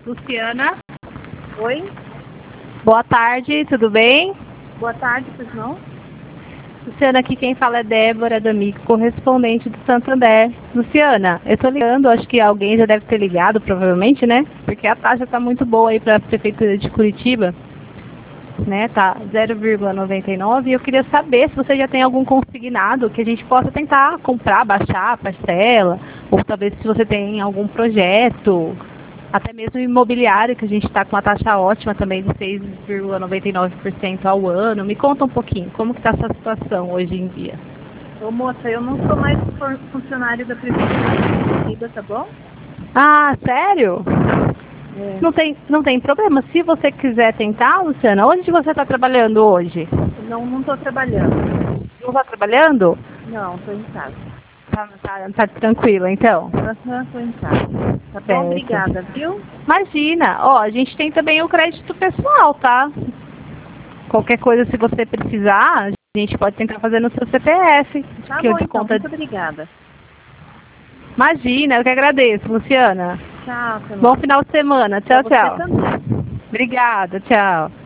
Luciana, Oi, boa tarde, tudo bem? boa tarde, pois não? Luciana, aqui quem fala é Débora D'Amico, correspondente do Santander. Luciana, eu tô ligando, acho que alguém já deve ter ligado, provavelmente, né? Porque a taxa tá muito boa aí para a Prefeitura de Curitiba, né? Tá 0,99 e eu queria saber se você já tem algum consignado que a gente possa tentar comprar, baixar a parcela, ou talvez se você tem algum projeto, até mesmo imobiliário, que a gente está com uma taxa ótima também de 6,99% ao ano. Me conta um pouquinho, como que está essa situação hoje em dia? Ô moça, eu não sou mais funcionário da Prefeitura de Curitiba, tá bom? Ah, sério? É. Não tem problema. Se você quiser tentar, Luciana, onde você está trabalhando hoje? Não tô trabalhando. Não está trabalhando? Não, tô em casa. Tá tranquila, então. Aham, tô em casa. Tá bom? Certo. Obrigada, viu? Imagina, ó, a gente tem também o crédito pessoal, tá? Qualquer coisa, se você precisar, a gente pode tentar fazer no seu CPF. Tá que eu bom, então. desconto. Muito obrigada. Imagina, eu que agradeço, Luciana. Tchau, até mais. Bom final de semana. Tchau, Pra você tchau. também. Obrigada, tchau.